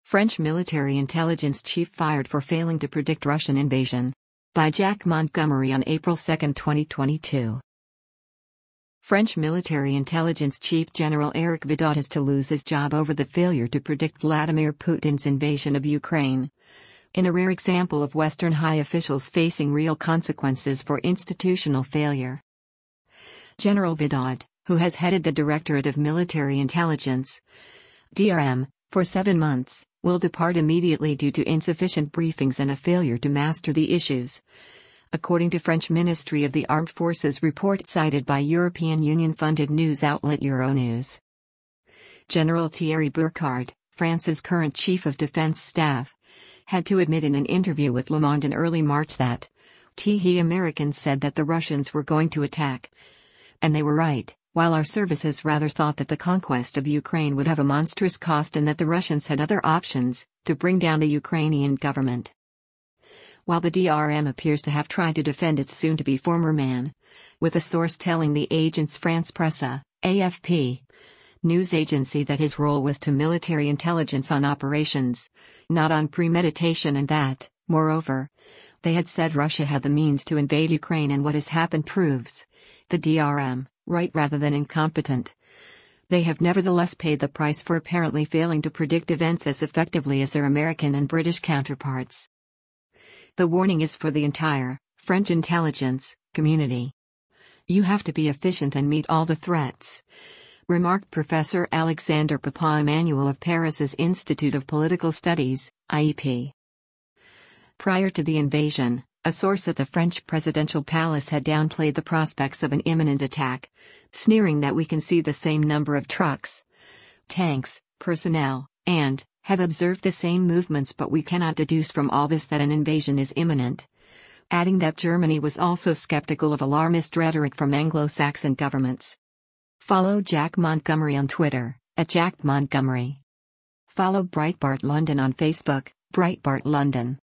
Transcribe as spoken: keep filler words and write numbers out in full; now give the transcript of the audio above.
French military intelligence chief fired for failing to predict Russian invasion. By Jack Montgomery on April second, twenty twenty-two. French military intelligence chief General Eric Vidot is to lose his job over the failure to predict Vladimir Putin's invasion of Ukraine. In a rare example of Western high officials facing real consequences for institutional failure. General Vidot, who has headed the Directorate of Military Intelligence, D R M, for seven months, will depart immediately due to insufficient briefings and a failure to master the issues, according to French Ministry of the Armed Forces report cited by European Union-funded news outlet Euronews. General Thierry Burkhardt, France's current Chief of Defense Staff, had to admit in an interview with Le Monde in early March that the Americans said that the Russians were going to attack. And they were right, while our services rather thought that the conquest of Ukraine would have a monstrous cost and that the Russians had other options to bring down the Ukrainian government. While the D R M appears to have tried to defend its soon-to-be former man, with a source telling the Agence France Presse, A F P, news agency that his role was to military intelligence on operations, not on premeditation, and that, moreover, they had said Russia had the means to invade Ukraine, and what has happened proves the D R M, right rather than incompetent. They have nevertheless paid the price for apparently failing to predict events as effectively as their American and British counterparts. The warning is for the entire French intelligence community. You have to be efficient and meet all the threats, remarked Professor Alexander Papa-Emmanuel of Paris's Institute of Political Studies, I E P. Prior to the invasion, a source at the French presidential palace had downplayed the prospects of an imminent attack, sneering that we can see the same number of trucks, tanks, personnel, and have observed the same movements, but we cannot deduce from all this that an invasion is imminent, adding that Germany was also skeptical of alarmist rhetoric from Anglo-Saxon governments. Follow Jack Montgomery on Twitter, at Jack Montgomery. Follow Breitbart London on Facebook, Breitbart London.